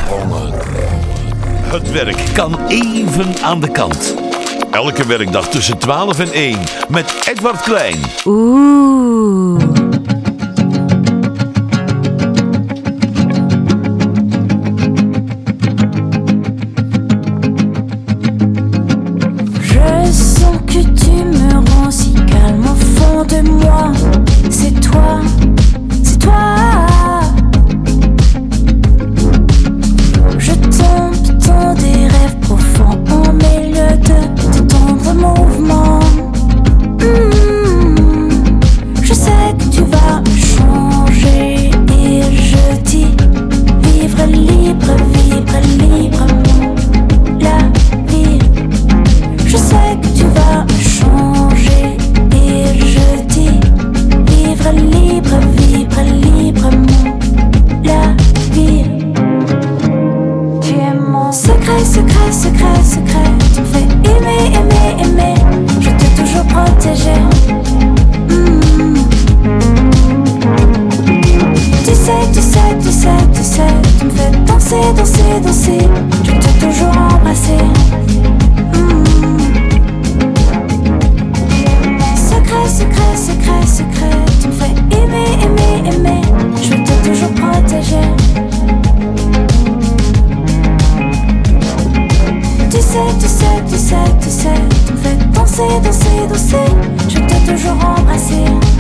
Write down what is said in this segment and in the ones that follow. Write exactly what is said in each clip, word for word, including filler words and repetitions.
gesprongen. Het werk kan even aan de kant. Elke werkdag tussen twaalf en één met Edward Klein. Oeh. Je sens que tu me rends si calme au fond de moi. C'est toi, c'est toi. Je tombe dans des rêves profonds en mêle de, de tendres mouvements. Mmh. Je sais que tu vas me changer et je dis vivre libre, vivre librement la vie. Je sais que tu vas me changer et je dis vivre libre, vivre librement la vie. Tu es mon secret, secret, secret, secret. Tu me fais aimer, aimer, aimer. Je t'ai toujours protégé. Mmh. Tu sais, tu sais, tu sais, tu sais. Tu me fais danser, danser, danser. Je t'ai toujours embrassé. Mmh. Secret, secret, secret, secret. Tu me fais aimer, aimer, aimer. Je t'ai toujours protégé. Tu sais, tu sais, tu sais, tu sais. Tu me fais danser, danser, danser. Je t'ai toujours embrassé.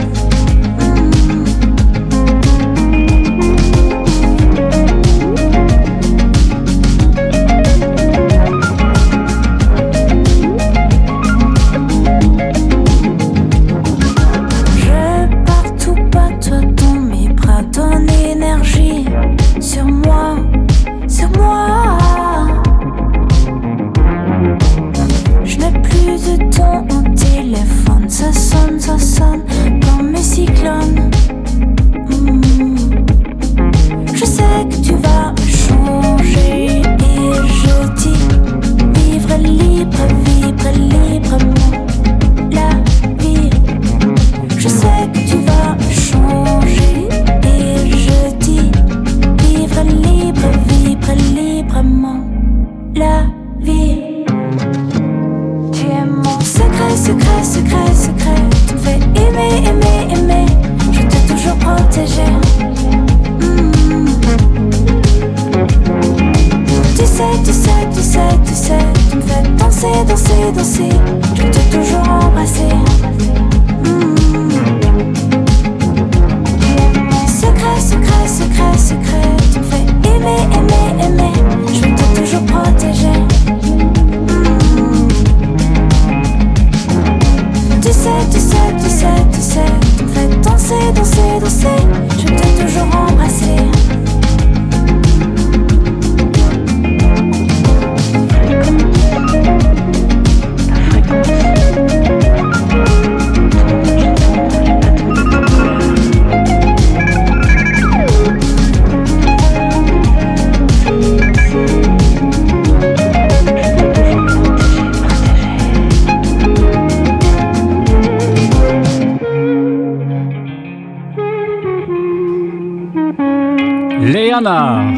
Leanna.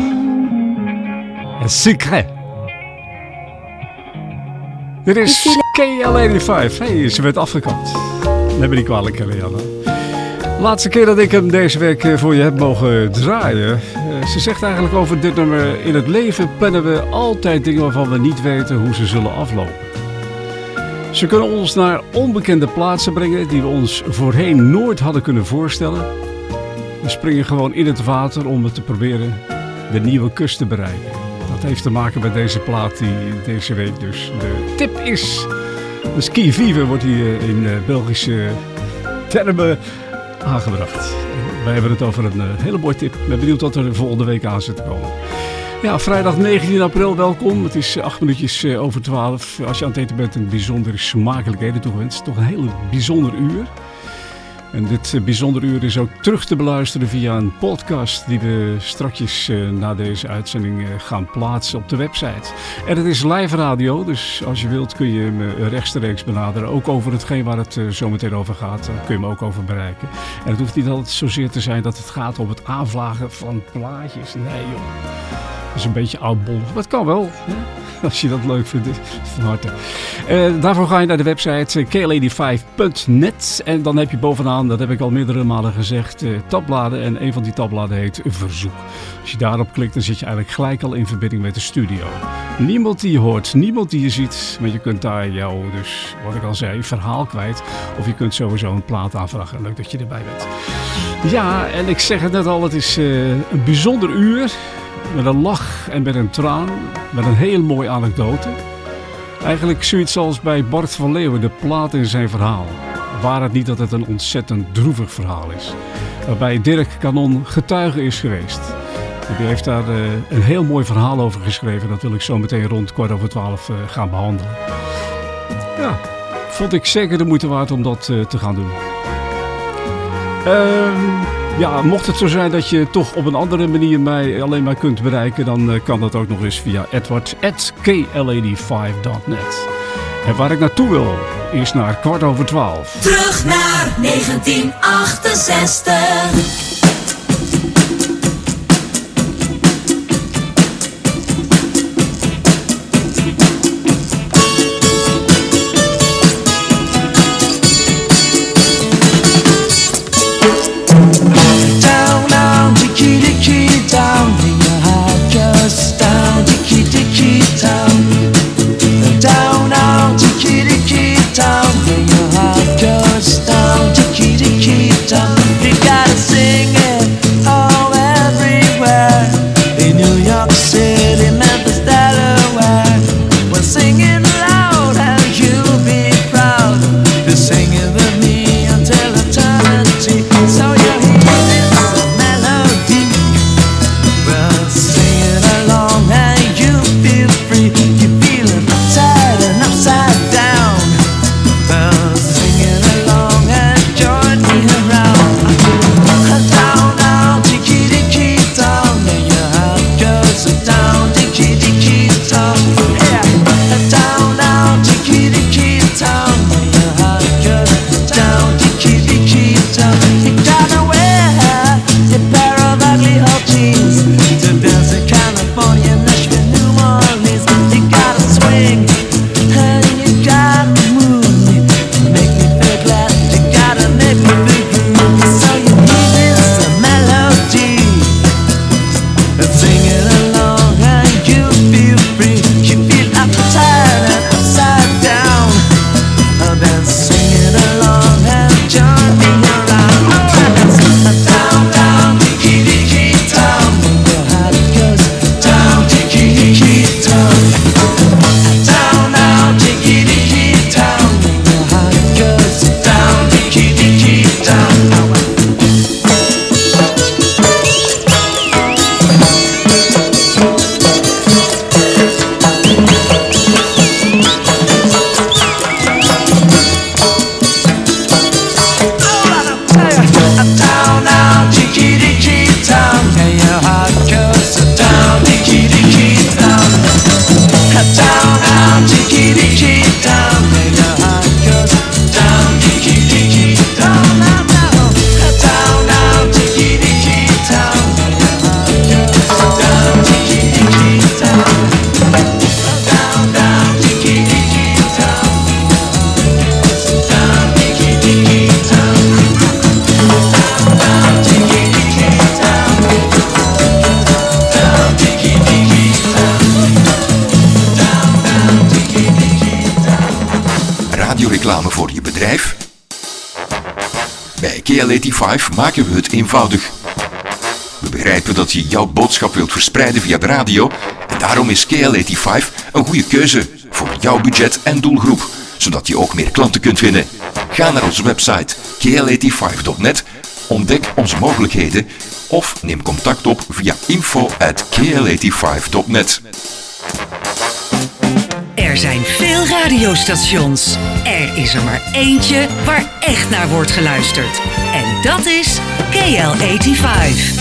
Secret. Dit is K L vijfennegentig. Hey, ze werd afgekapt. Neem me niet kwalijk, Leanna. Laatste keer dat ik hem deze week voor je heb mogen draaien. Ze zegt eigenlijk over dit nummer: in het leven plannen we altijd dingen waarvan we niet weten hoe ze zullen aflopen. Ze kunnen ons naar onbekende plaatsen brengen die we ons voorheen nooit hadden kunnen voorstellen. We springen gewoon in het water om het te proberen de nieuwe kust te bereiken. Dat heeft te maken met deze plaat die deze week dus de tip is. De ski vive wordt hier in Belgische termen aangebracht. Wij hebben het over een hele mooie tip. Ik ben benieuwd wat er volgende week aan zit te komen. Ja, vrijdag negentien april, welkom. Het is acht minuutjes over twaalf. Als je aan het eten bent, een bijzondere smakelijkheden toegewenst. Toch een hele bijzonder uur. En dit bijzondere uur is ook terug te beluisteren via een podcast die we strakjes uh, na deze uitzending uh, gaan plaatsen op de website. En het is live radio, dus als je wilt kun je me rechtstreeks benaderen. Ook over hetgeen waar het uh, zo meteen over gaat, daar kun je me ook over bereiken. En het hoeft niet altijd zozeer te zijn dat het gaat om het aanvragen van plaatjes. Nee joh. Dat is een beetje oudbollig. Dat kan wel, hè? Als je dat leuk vindt, van harte. Uh, daarvoor ga je naar de website k l a d vijf punt net. En dan heb je bovenaan, dat heb ik al meerdere malen gezegd, uh, tabbladen. En een van die tabbladen heet Verzoek. Als je daarop klikt, dan zit je eigenlijk gelijk al in verbinding met de studio. Niemand die je hoort, niemand die je ziet. Maar je kunt daar jouw, dus wat ik al zei, verhaal kwijt. Of je kunt sowieso een plaat aanvragen. Leuk dat je erbij bent. Ja, en ik zeg het net al, het is uh, een bijzonder uur. Met een lach en met een traan. Met een heel mooie anekdote. Eigenlijk zoiets als bij Bart van Leeuwen, de plaat in zijn verhaal. Waar het niet dat het een ontzettend droevig verhaal is. Waarbij Dirk Kanon getuige is geweest. En die heeft daar uh, een heel mooi verhaal over geschreven. Dat wil ik zo meteen rond kwart over twaalf uh, gaan behandelen. Ja, vond ik zeker de moeite waard om dat uh, te gaan doen. Ehm... Uh, Ja, mocht het zo zijn dat je toch op een andere manier mij alleen maar kunt bereiken, dan uh, kan dat ook nog eens via edward at k l a d vijf punt net. En waar ik naartoe wil, is naar kwart over twaalf. Terug naar negentien achtenzestig. Reclame voor je bedrijf? Bij K L achtennegentig maken we het eenvoudig. We begrijpen dat je jouw boodschap wilt verspreiden via de radio en daarom is K L achtennegentig een goede keuze voor jouw budget en doelgroep, zodat je ook meer klanten kunt winnen. Ga naar onze website k l achtennegentig punt net, ontdek onze mogelijkheden of neem contact op via info at k l achtennegentig punt net. Er zijn veel radiostations. Er is er maar eentje waar echt naar wordt geluisterd. En dat is K L achtennegentig.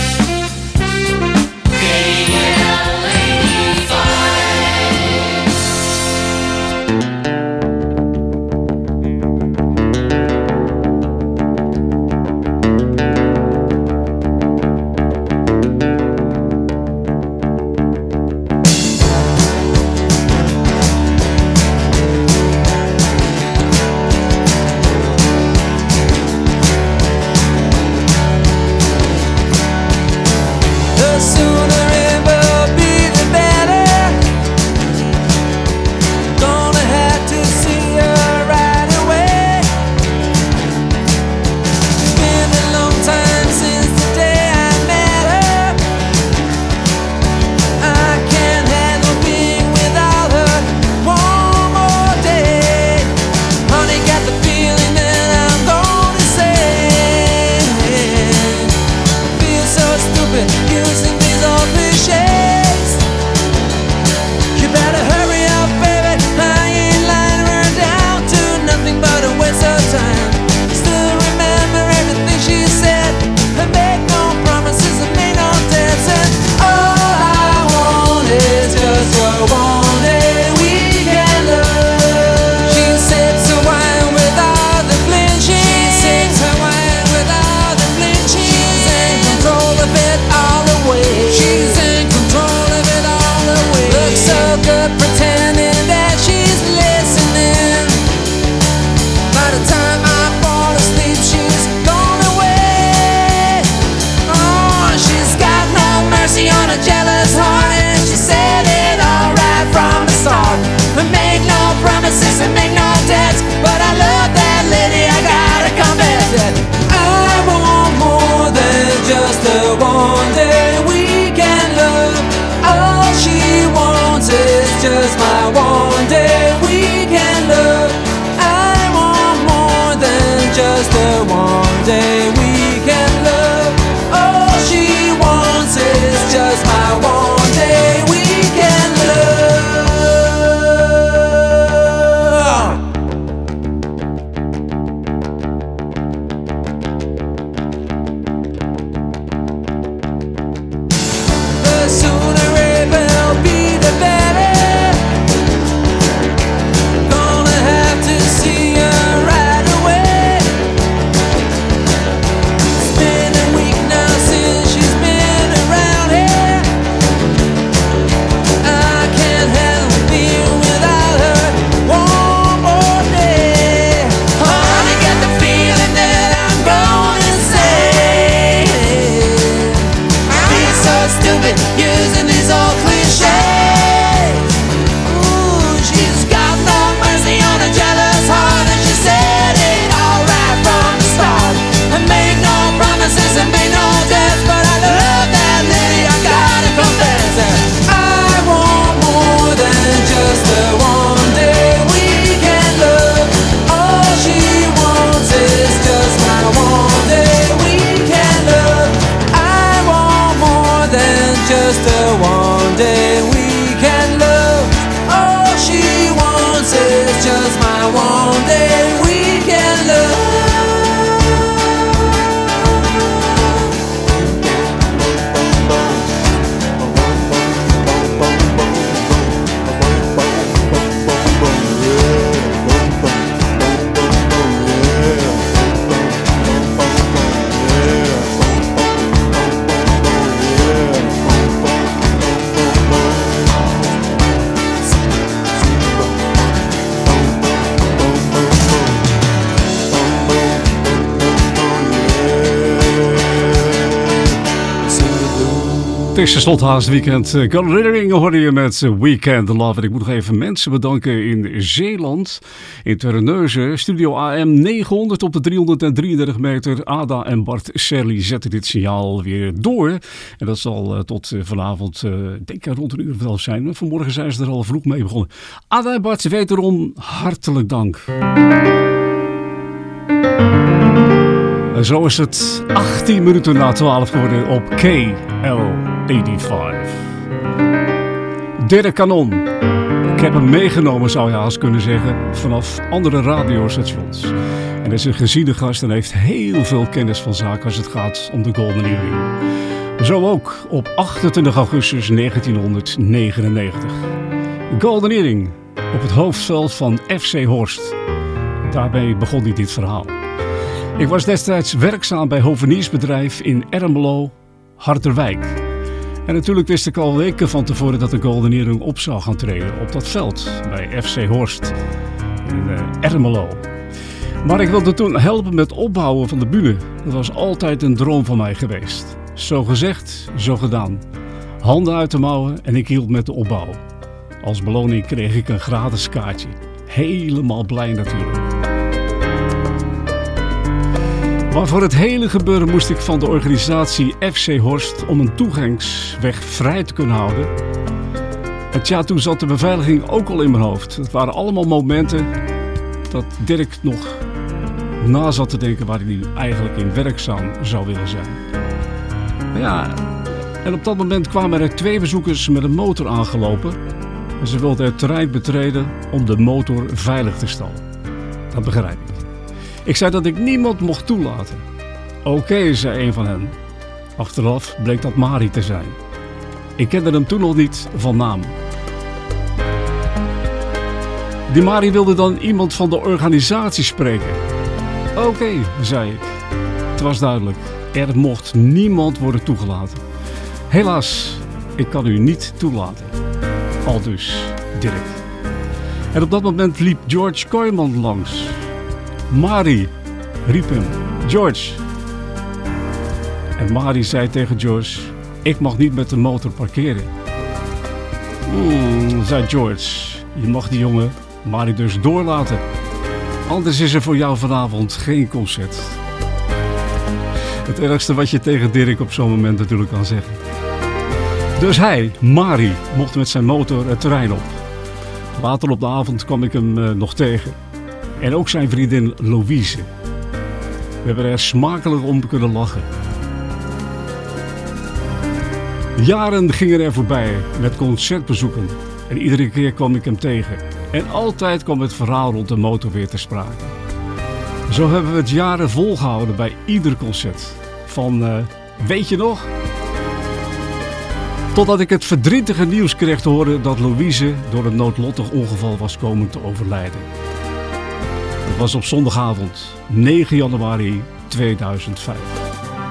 is just my one day weekend love. I want more than just a one day weekend love. All she wants is just my one day weekend love. The sooner it will be, the better. Gonna have to see her right away. It's been a week now since she's been around here. I can't handle being without her one more day. I get the feeling that I'm going insane. Being so stupid, using these old cliches. Ooh, she's got no mercy on a jealous heart, and she said it all right from the start. And made no promises and made no debts, but I love that lady, I gotta confess that I want more than just a one day weekend love. All she wants is just my one day weekend love. I want more than just a one day weekend love. All she wants is just my one day weekend love. Het is tenslotte haast weekend. Galering hoorde je met Weekend Love. En ik moet nog even mensen bedanken in Zeeland. In Terneuzen. Studio A M negenhonderd op de driehonderddrieëndertig meter. Ada en Bart Serli zetten dit signaal weer door. En dat zal uh, tot uh, vanavond, uh, denk ik rond een uur of elf zijn. Vanmorgen zijn ze er al vroeg mee begonnen. Ada en Bart, wederom hartelijk dank. En zo is het achttien minuten na twaalf geworden op K L vijfennegentig. Dirk Kanon. Ik heb hem meegenomen, zou je haast kunnen zeggen, vanaf andere radiostations. En hij is een geziene gast en heeft heel veel kennis van zaken als het gaat om de Golden Earring. Zo ook op achtentwintig augustus negentienhonderdnegenennegentig. Golden Earring op het hoofdveld van F C Horst. Daarbij begon hij dit verhaal. Ik was destijds werkzaam bij hoveniersbedrijf in Ermelo, Harderwijk. En natuurlijk wist ik al weken van tevoren dat de Golden Earring op zou gaan treden op dat veld bij F C Horst in uh, Ermelo. Maar ik wilde toen helpen met opbouwen van de bühne. Dat was altijd een droom van mij geweest. Zo gezegd, zo gedaan. Handen uit de mouwen en ik hielp met de opbouw. Als beloning kreeg ik een gratis kaartje. Helemaal blij natuurlijk. Maar voor het hele gebeuren moest ik van de organisatie F C Horst om een toegangsweg vrij te kunnen houden. En tja, toen zat de beveiliging ook al in mijn hoofd. Het waren allemaal momenten dat Dirk nog na zat te denken waar hij nu eigenlijk in werkzaam zou willen zijn. Maar ja, en op dat moment kwamen er twee bezoekers met een motor aangelopen. En ze wilden het terrein betreden om de motor veilig te stellen. Dat begrijp ik. Ik zei dat ik niemand mocht toelaten. Oké, okay, zei een van hen. Achteraf bleek dat Mari te zijn. Ik kende hem toen nog niet van naam. Die Mari wilde dan iemand van de organisatie spreken. Oké, okay, zei ik. Het was duidelijk. Er mocht niemand worden toegelaten. Helaas, ik kan u niet toelaten. Aldus Dirk. En op dat moment liep George Kooijman langs. Mari, riep hem. George. En Mari zei tegen George, ik mag niet met de motor parkeren. Hmm, zei George, je mag die jongen Mari dus doorlaten. Anders is er voor jou vanavond geen concert. Het ergste wat je tegen Dirk op zo'n moment natuurlijk kan zeggen. Dus hij, Mari, mocht met zijn motor het terrein op. Later op de avond kwam ik hem uh, nog tegen. En ook zijn vriendin Louise. We hebben er smakelijk om kunnen lachen. Jaren gingen er voorbij met concertbezoeken. En iedere keer kwam ik hem tegen. En altijd kwam het verhaal rond de motor weer ter sprake. Zo hebben we het jaren volgehouden bij ieder concert. Van, uh, weet je nog? Totdat ik het verdrietige nieuws kreeg te horen dat Louise door een noodlottig ongeval was komen te overlijden. Dat was op zondagavond, negen januari tweeduizend vijf.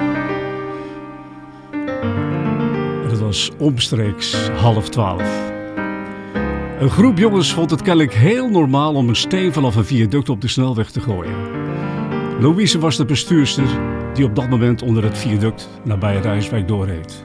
En het was omstreeks half twaalf. Een groep jongens vond het kennelijk heel normaal om een steen vanaf een viaduct op de snelweg te gooien. Louise was de bestuurster die op dat moment onder het viaduct nabij Rijswijk doorreed.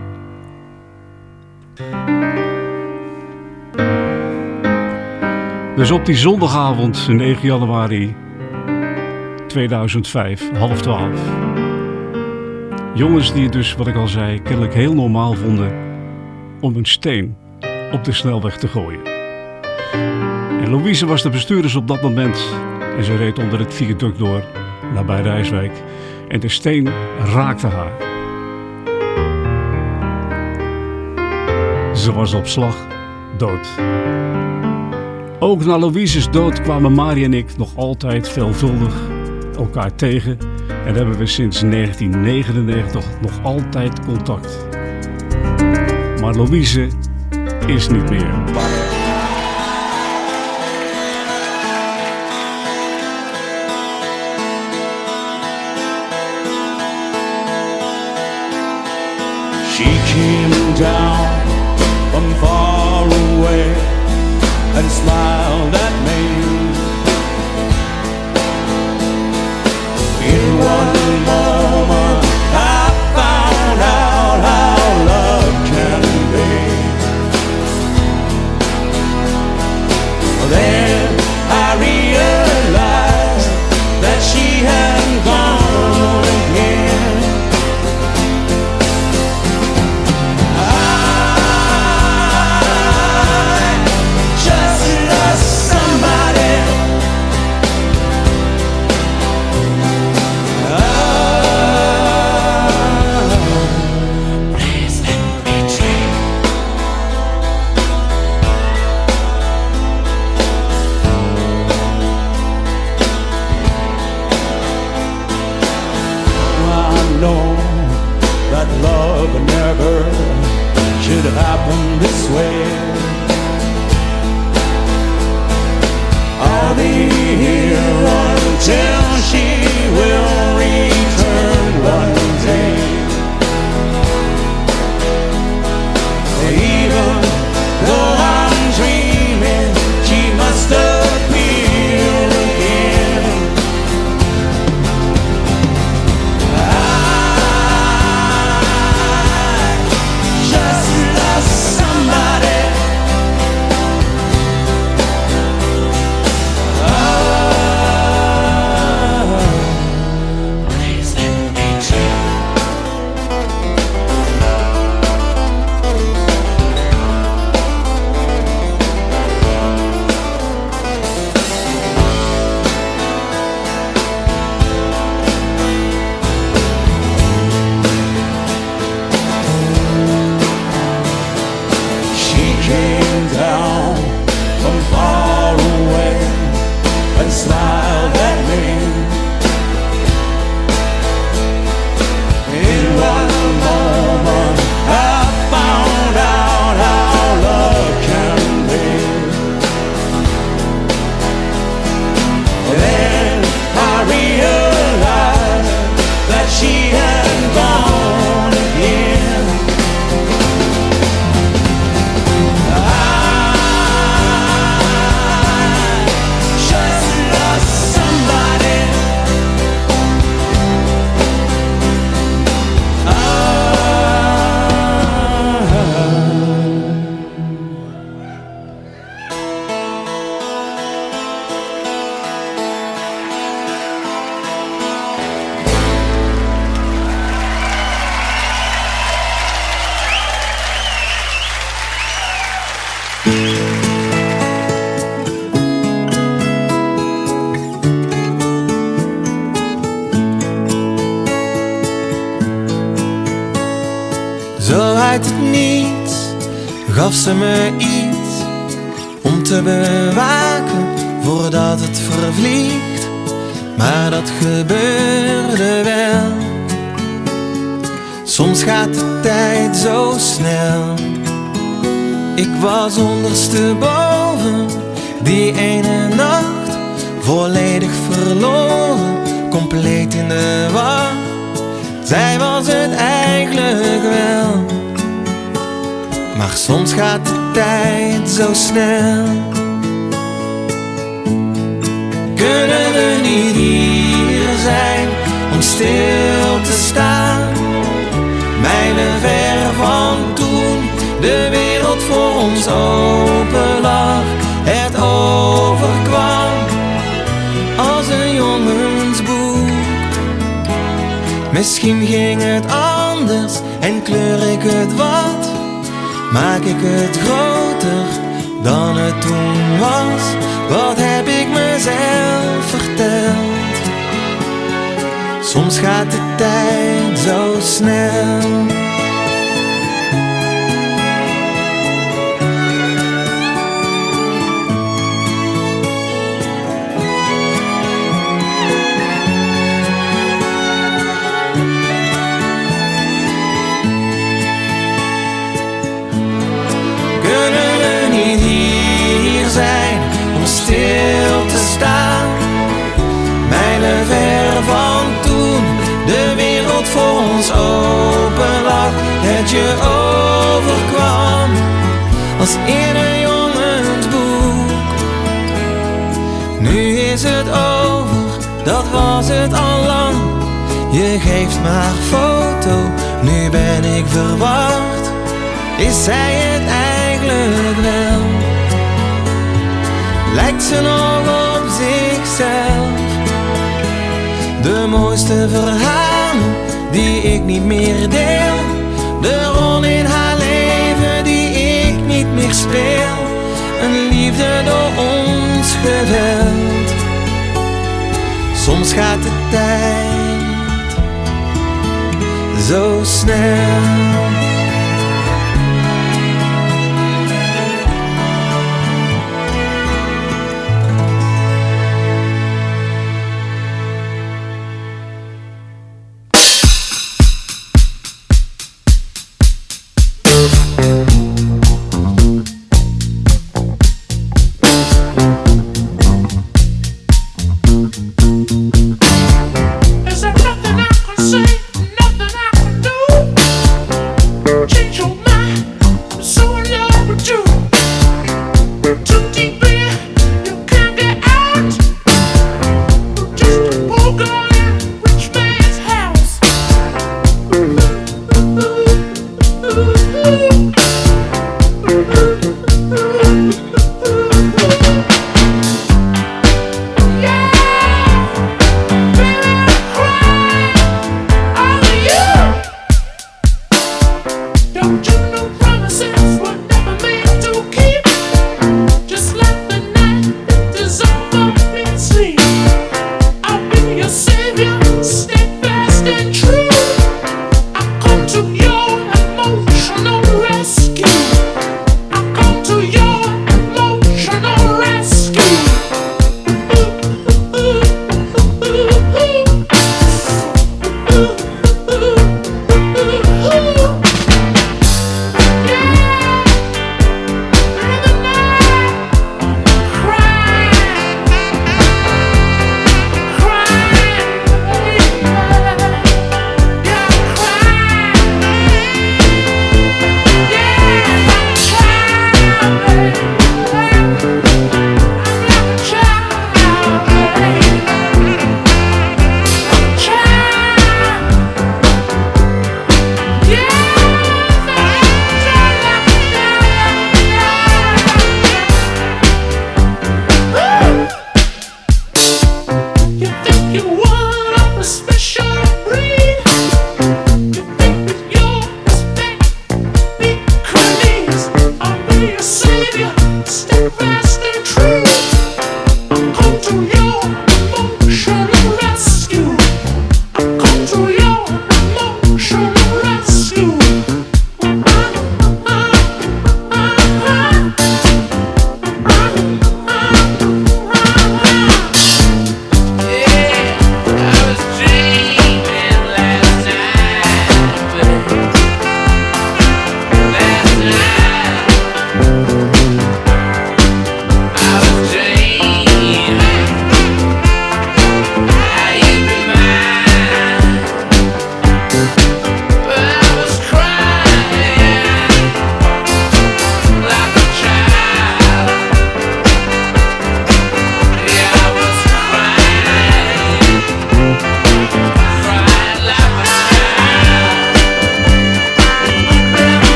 Dus op die zondagavond, negen januari tweeduizend vijf, half twaalf. Jongens die het dus, wat ik al zei, kennelijk heel normaal vonden om een steen op de snelweg te gooien. En Louise was de bestuurder op dat moment en ze reed onder het viaduct door nabij Rijswijk en de steen raakte haar. Ze was op slag dood. Ook na Louise's dood kwamen Marie en ik nog altijd veelvuldig elkaar tegen en hebben we sinds negentien negenennegentig nog altijd contact. Maar Louise is niet meer. She came down from far away and smiled at me. In one moment I found out how love can be. Then I realized that she had gone again. Love never should happen this way. I'll be here until she will return one day. Even though I'm dreaming, she must appear again. Oh gaf ze me iets om te bewaken voordat het vervliegt. Maar dat gebeurde wel. Soms gaat de tijd zo snel. Ik was ondersteboven die ene nacht, volledig verloren, compleet in de war. Zij was het eigenlijk wel. Maar soms gaat de tijd zo snel. Kunnen we niet hier zijn om stil te staan? Mijlen ver van toen de wereld voor ons open lag. Het overkwam als een jongensboek. Misschien ging het anders en kleur ik het wat. Maak ik het groter dan het toen was. Wat heb ik mezelf verteld? Soms gaat de tijd zo snel. Stil te staan, mijlen ver van toen de wereld voor ons open lag. Het je overkwam als in een jongensboek. Nu is het over, dat was het al lang. Je geeft maar foto, nu ben ik verward. Is zij het eigenlijk wel? Lijkt ze nog op zichzelf? De mooiste verhalen die ik niet meer deel. De rol in haar leven die ik niet meer speel. Een liefde door ons geweld. Soms gaat de tijd zo snel. Is there nothing I can say, nothing I can do?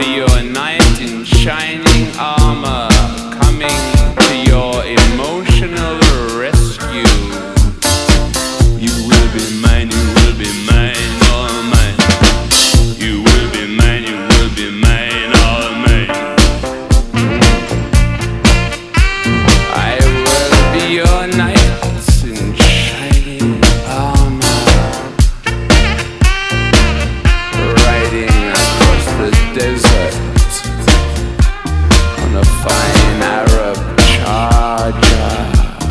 be your knight in shining armor, coming to your emotional rescue. You will be mine, you will be mine, all mine. You will be mine, you will be mine, all mine. I will be your knight in shining armor, riding across the desert on a fine Arab charger.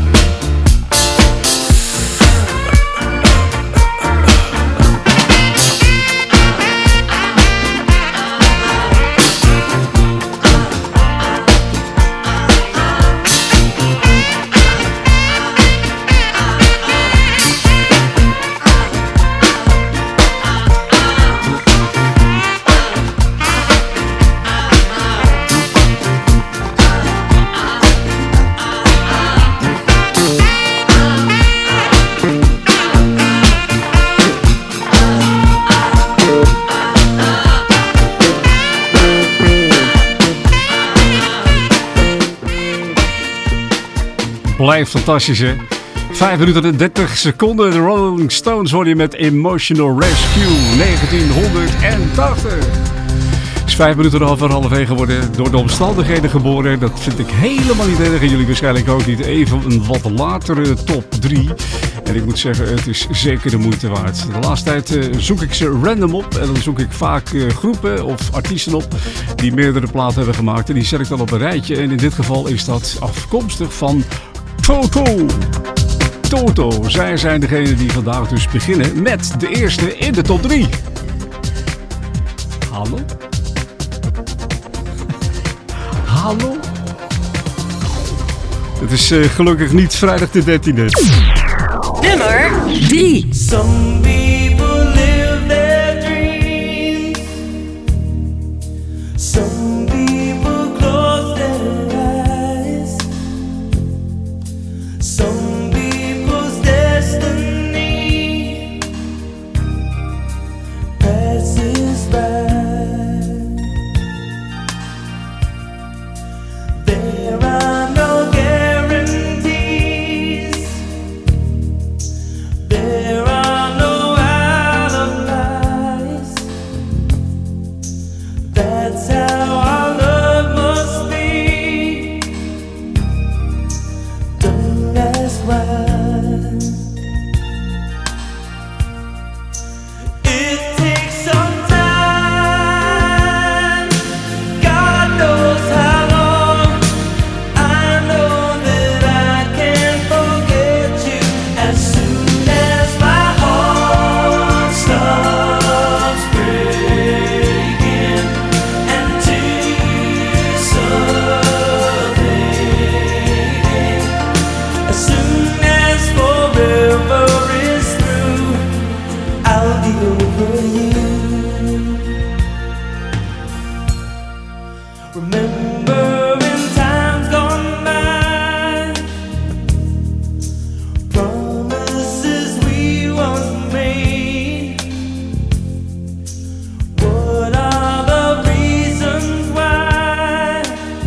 Blijft fantastisch, hè? vijf minuten en dertig seconden. De Rolling Stones hoor je met Emotional Rescue negentien tachtig. Het is vijf minuten over halverwege geworden. Door de omstandigheden geboren. Dat vind ik helemaal niet erg. En jullie waarschijnlijk ook niet. Even een wat latere top drie. En ik moet zeggen, het is zeker de moeite waard. De laatste tijd uh, zoek ik ze random op. En dan zoek ik vaak uh, groepen of artiesten op die meerdere platen hebben gemaakt. En die zet ik dan op een rijtje. En in dit geval is dat afkomstig van Toto. Toto. Zij zijn degene die vandaag dus beginnen met de eerste in de top drie. Hallo? Hallo? Het is uh, gelukkig niet vrijdag de dertiende. Nummer drie. Some people live their dreams. Some people close their eyes. Some people's destiny passes by. There are no guarantees. There are no alibis. That's how our love must be. Don't ask why. It takes some time. God knows how long. I know that I can forget you as soon as my heart stops breaking and tears start fading. As soon as forever is through, I'll be over you. Remember in times gone by, promises we once made. What are the reasons why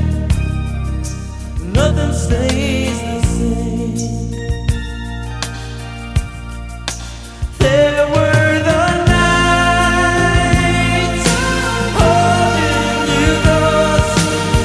nothing stays the same? There were the nights holding you close.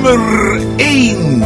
nummer één.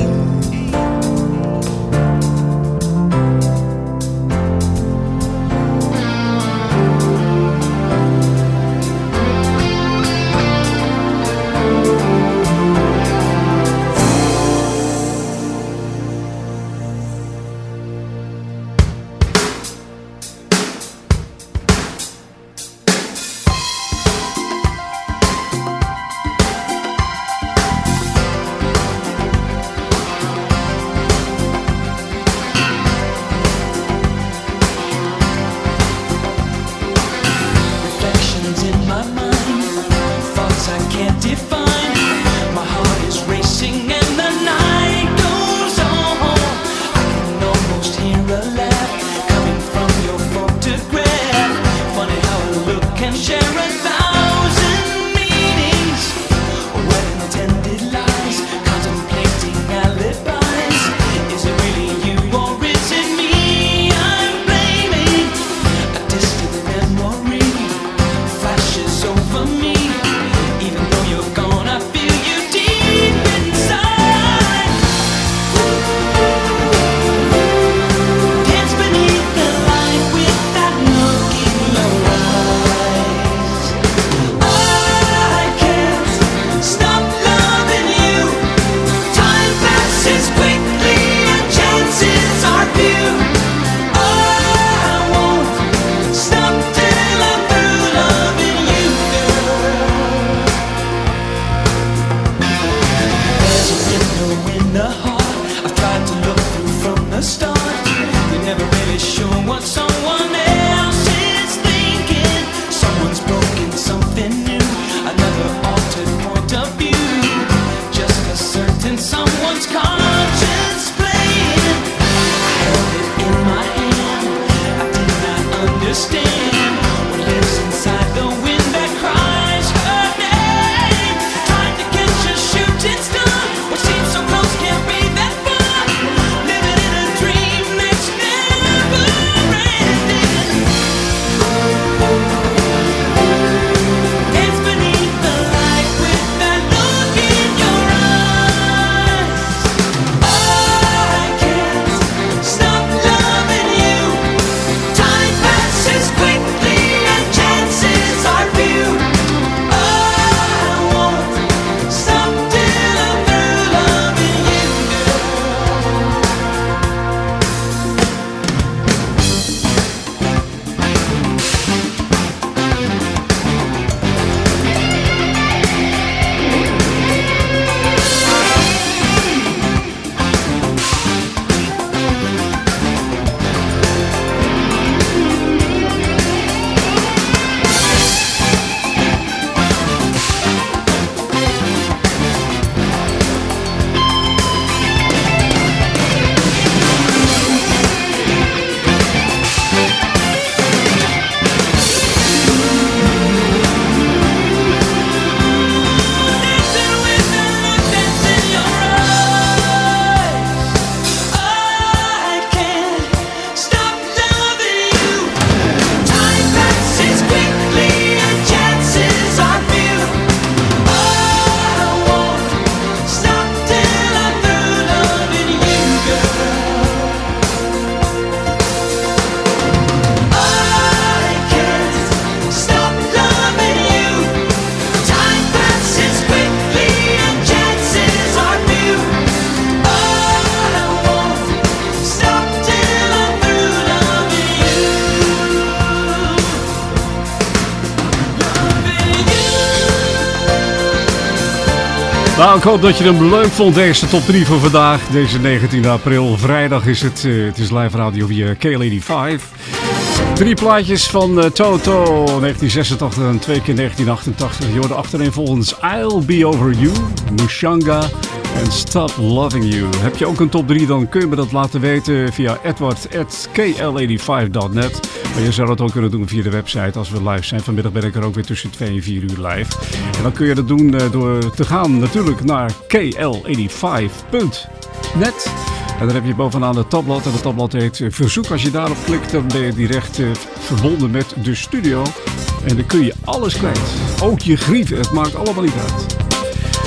Nou, ik hoop dat je hem leuk vond, deze top drie voor vandaag. Deze negentiende april, vrijdag is het. Uh, het is live radio via K L vijfennegentig. Drie plaatjes van uh, Toto, negentien zesentachtig en twee keer negentien achtentachtig. Je hoorde achtereenvolgens I'll Be Over You, Mushanga en Stop Loving You. Heb je ook een top drie, dan kun je me dat laten weten via edward at k l vijfennegentig dot net. Maar je zou dat ook kunnen doen via de website als we live zijn. Vanmiddag ben ik er ook weer tussen twee en vier uur live. En dan kun je dat doen door te gaan natuurlijk naar k l vijfennegentig punt net. En dan heb je bovenaan het tabblad. En het tabblad heet Verzoek. Als je daarop klikt, dan ben je direct uh, verbonden met de studio. En dan kun je alles kwijt. Ook je grieven. Het maakt allemaal niet uit.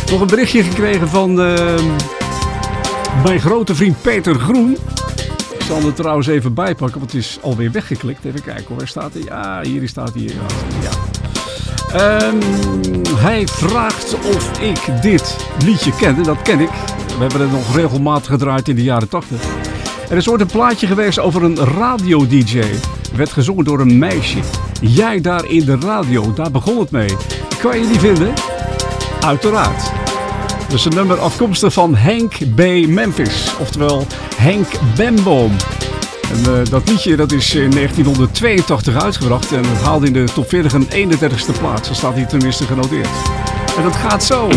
Nog een berichtje gekregen van uh, mijn grote vriend Peter Groen. Ik zal hem er trouwens even bijpakken, want het is alweer weggeklikt. Even kijken hoor, waar staat hij? Ja, hier staat hij. Ja. Um, hij vraagt of ik dit liedje ken. En dat ken ik. We hebben het nog regelmatig gedraaid in de jaren tachtig. Er is ooit een plaatje geweest over een radio-dj. Werd gezongen door een meisje. Jij daar in de radio, daar begon het mee. Kan je die vinden? Uiteraard. Dat is een nummer afkomstig van Henk B. Memphis. Oftewel Henk Bemboom. En uh, dat liedje dat is in negentienhonderdtweeëntachtig uitgebracht. En het haalde in de top veertig een eenendertigste plaats. Dat staat hier tenminste genoteerd. En dat gaat zo.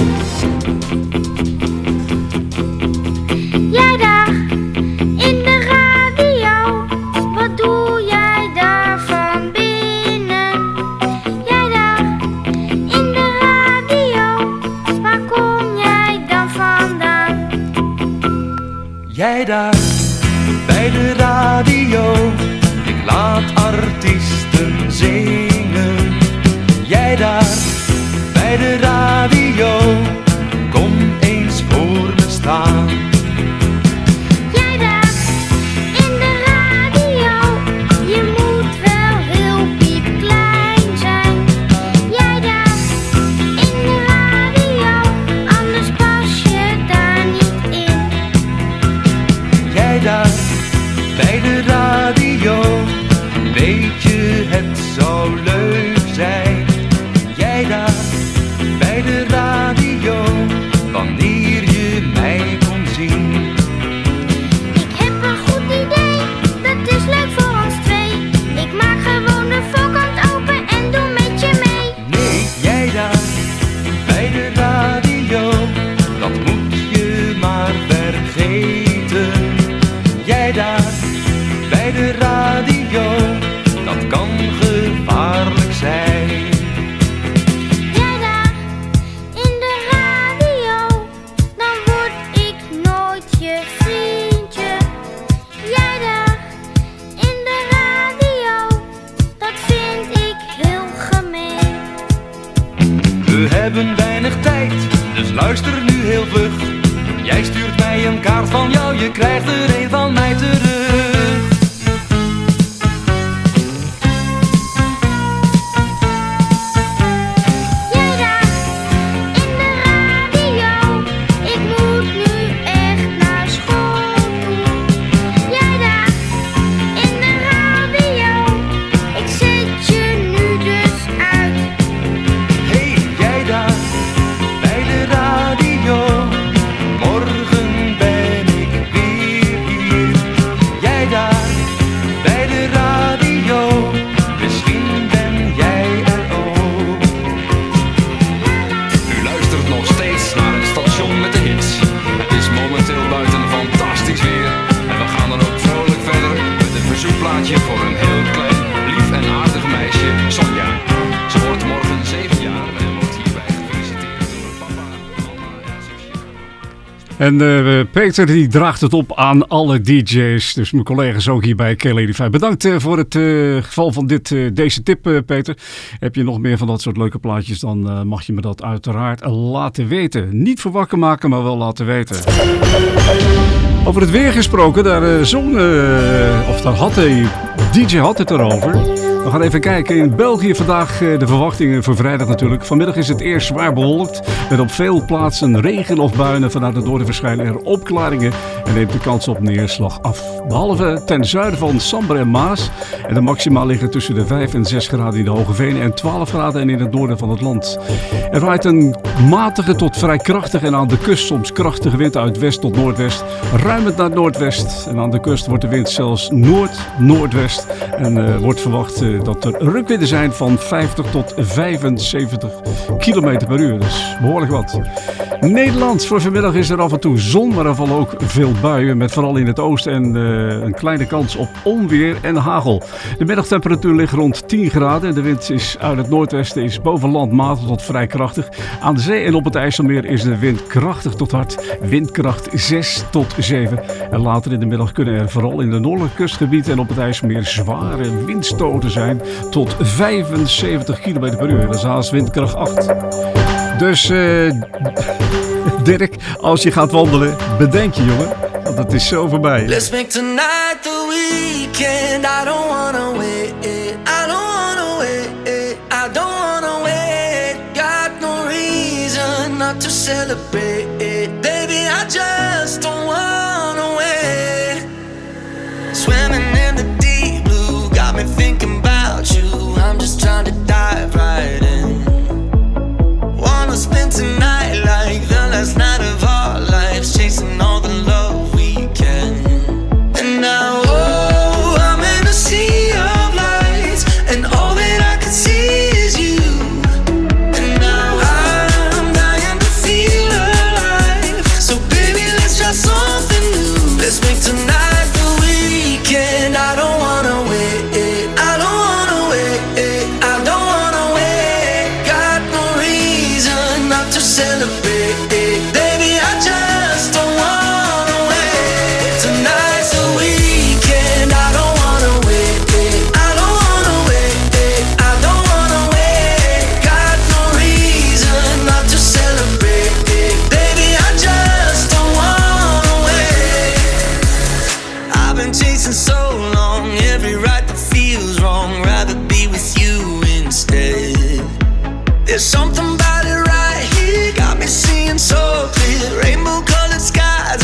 Jij daar in de radio, wat doe jij daar van binnen? Jij daar in de radio, waar kom jij dan vandaan? Jij daar bij de radio, ik laat artiesten zingen. Jij daar bij de radio, kom eens voor me staan. Jij daar in de radio, je moet wel heel piepklein zijn. Jij daar in de radio, anders pas je daar niet in. Jij daar bij de radio, weet je het zou leuk zijn. Jij daar bij de radio, wanneer je mij kon zien. Ik heb een goed idee, dat is leuk voor ons twee. Ik maak gewoon de voorkant open en doe met je mee. Nee, jij daar bij de radio, dat moet je maar vergeten. Jij daar bij de radio, dat kan gevaarlijk zijn. Jij daar in de radio, dan word ik nooit je vriendje. Jij daar in de radio, dat vind ik heel gemeen. We hebben weinig tijd, dus luister nu heel vlug. Jij stuurt mij een kaart van jou, je krijgt er een van mij terug. Jij daar in de radio, ik moet nu echt naar school toe. Jij daar in de radio, ik zet je nu dus uit. Hey, jij daar bij de radio, morgen ben ik weer hier. Jij daar bij de radio, misschien ben jij er ook. U luistert nog steeds naar het station met de hits. Het is momenteel buiten fantastisch weer. En we gaan dan ook vrolijk verder met een verzoekplaatje voor een heel klein, lief en aardig meisje, Sonja. Ze wordt morgen zeven jaar en wordt hierbij gefeliciteerd door papa, mama en zusje. En uh, Peter die draagt het op aan alle D J's. Dus mijn collega's ook hier bij K L vijfennegentig. Bedankt uh, voor het uh, geval van dit, uh, deze tip, uh, Peter. Heb je nog meer van dat soort leuke plaatjes, dan uh, mag je me dat uiteraard laten weten. Niet voor wakker maken, maar wel laten weten. Over het weer gesproken, daar, uh, zon, uh, of daar had hij, D J had het erover. We gaan even kijken. In België vandaag uh, de verwachtingen voor vrijdag natuurlijk. Vanmiddag is het eerst zwaar bewolkt. Met op veel plaatsen regen of buien. Vanuit het noorden verschijnen er opklaringen. En neemt de kans op neerslag af. Behalve ten zuiden van Sambre en Maas. En de maxima liggen tussen de vijf en zes graden in de Hoge Venen. En twaalf graden en in het noorden van het land. Er waait een matige tot vrij krachtige en aan de kust soms krachtige wind uit west tot noordwest. Ruimend naar noordwest. En aan de kust wordt de wind zelfs noord-noordwest. En uh, wordt verwacht uh, dat er rukwinden zijn van vijftig tot vijfenzeventig kilometer per uur. Dus behoorlijk wat. Nederland, voor vanmiddag is er af en toe zon, maar er vallen ook veel buien. Met vooral in het oosten en uh, een kleine kans op onweer en hagel. De middagtemperatuur ligt rond tien graden. De wind is uit het noordwesten, is boven land matig tot vrij krachtig. Aan de zee en op het IJsselmeer is de wind krachtig tot hard. Windkracht zes tot zeven. En later in de middag kunnen er vooral in de noordelijke kustgebieden en op het IJsselmeer zware windstoten zijn. zijn tot vijfenzeventig kilometer per uur. Dat is haast windkracht acht. Dus uh, Dirk, als je gaat wandelen, bedenk je jongen, want het is zo voorbij. Let's make tonight the weekend. I don't wanna wait. I don't wanna wait. I don't wanna wait. Got no reason not to celebrate. Baby, I just don't wanna wait. Swimming in the deep blue got me thinking about you. I'm just trying to dive right in. Wanna spend tonight like the last night of our lives, chasing all the love we can. And now, oh, I'm in a sea of lights, and all that I can see is you. And now I'm dying to feel alive. So baby, let's try something new. Let's make tonight the weekend. I don't wanna wait. I don't wanna wait. I don't wanna wait. Got no reason not to celebrate. Baby, I just don't wanna wait. Tonight's the weekend. I don't wanna wait. I don't wanna wait. I don't wanna wait. Got no reason not to celebrate. Baby, I just don't wanna wait. I've been chasing so long, every right that feels wrong. Rather be with you instead. There's something about it right here, got me seeing so clear. Rainbow colored skies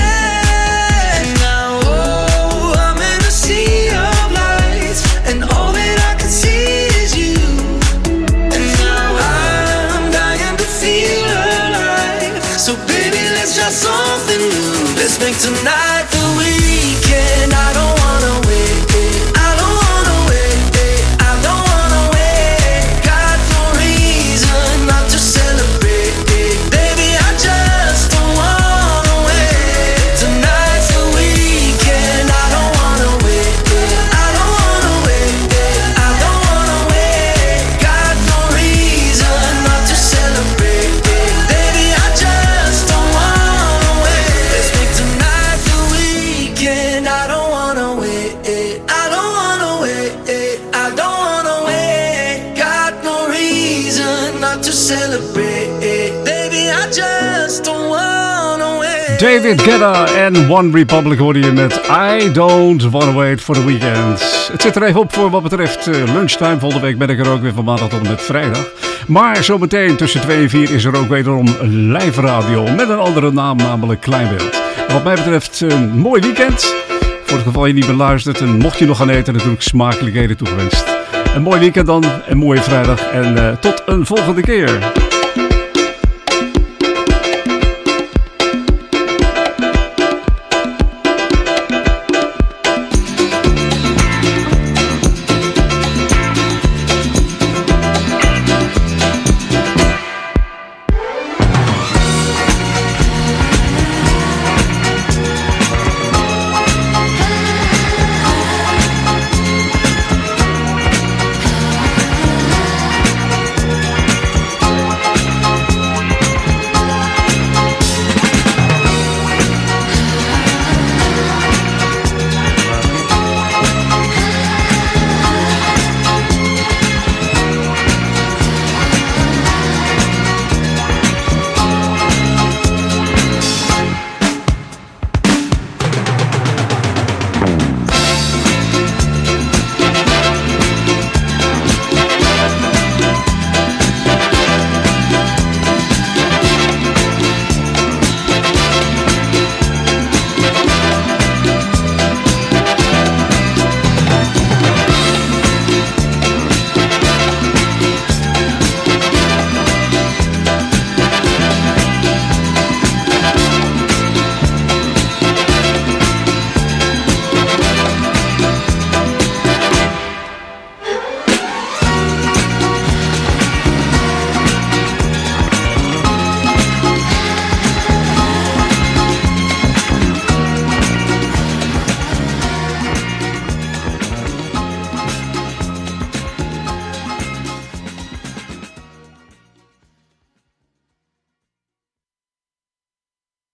ahead. Now, oh, I'm in a sea of lights, and all that I can see is you. And now I'm dying to feel alive. So baby, let's try something new. Let's make tonight the weekend. I don't wanna wait. I don't wanna wait. I don't wanna wait. Got no reason not to celebrate. Baby, I just don't wanna wait. Tonight's the weekend. I don't wanna wait. I don't wanna wait. I don't wanna wait. Got no reason not to celebrate. Baby, I just don't wanna wait. Let's make tonight the weekend. I don't wanna wait. I don't wanna wait. I don't wanna wait. Got no reason not to celebrate. Baby, I just don't wanna wait. David Guetta en One Republic hoorde je met I Don't Wanna Wait for the Weekend. Het zit er even op voor wat betreft uh, lunchtime. Volgende week ben ik er ook weer van maandag tot en met vrijdag. Maar zometeen tussen twee en vier is er ook wederom live radio met een andere naam, namelijk Kleinbeeld. En wat mij betreft een mooi weekend. Voor het geval je niet beluistert en mocht je nog gaan eten, natuurlijk smakelijkheden toegewenst. Een mooi weekend dan, een mooie vrijdag en uh, tot een volgende keer.